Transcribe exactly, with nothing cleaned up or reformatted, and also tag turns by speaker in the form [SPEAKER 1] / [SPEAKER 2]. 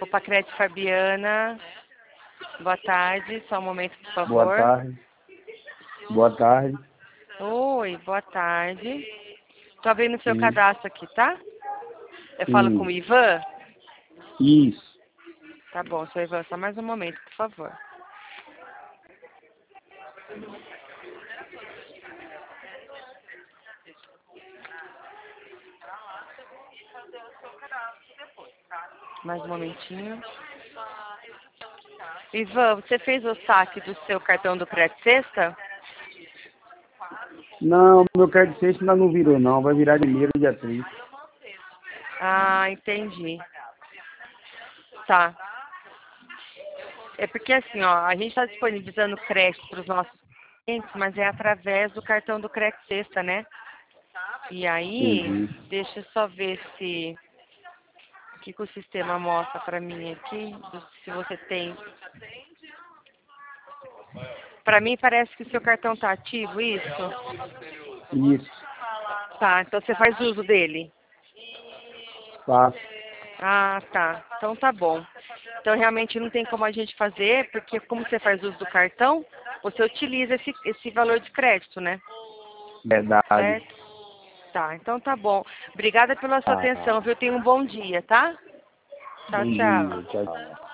[SPEAKER 1] Pacrete Fabiana. Boa tarde, só um momento, por favor.
[SPEAKER 2] Boa tarde. Boa tarde.
[SPEAKER 1] Oi, boa tarde. Tô abrindo o seu
[SPEAKER 2] Sim.
[SPEAKER 1] cadastro aqui, tá? Eu
[SPEAKER 2] Sim.
[SPEAKER 1] falo com o Ivan?
[SPEAKER 2] Isso.
[SPEAKER 1] Tá bom, seu Ivan, só mais um momento, por favor. Mais um momentinho. Ivan, você fez o saque do seu cartão do crédito sexta?
[SPEAKER 2] Não, meu crédito sexta ainda não virou, não. Vai virar dinheiro dia trinta.
[SPEAKER 1] Ah, entendi. Tá. É porque assim, ó, a gente está disponibilizando crédito para os nossos clientes, mas é através do cartão do crédito sexta, né? E aí,
[SPEAKER 2] Entendi.
[SPEAKER 1] deixa eu só ver se o que, que o sistema mostra para mim aqui, se você tem. Para mim parece que o seu cartão tá ativo, isso?
[SPEAKER 2] Isso.
[SPEAKER 1] Tá, então você faz uso dele.
[SPEAKER 2] Faço.
[SPEAKER 1] Ah, tá. Então tá bom. Então realmente não tem como a gente fazer, porque como você faz uso do cartão, você utiliza esse, esse valor de crédito, né?
[SPEAKER 2] Verdade.
[SPEAKER 1] Certo? Tá, então tá bom. Obrigada pela sua
[SPEAKER 2] Tá.
[SPEAKER 1] atenção, viu? Tenha um bom dia, tá? Tchau,
[SPEAKER 2] Bom
[SPEAKER 1] tchau.
[SPEAKER 2] dia. Tchau, tchau.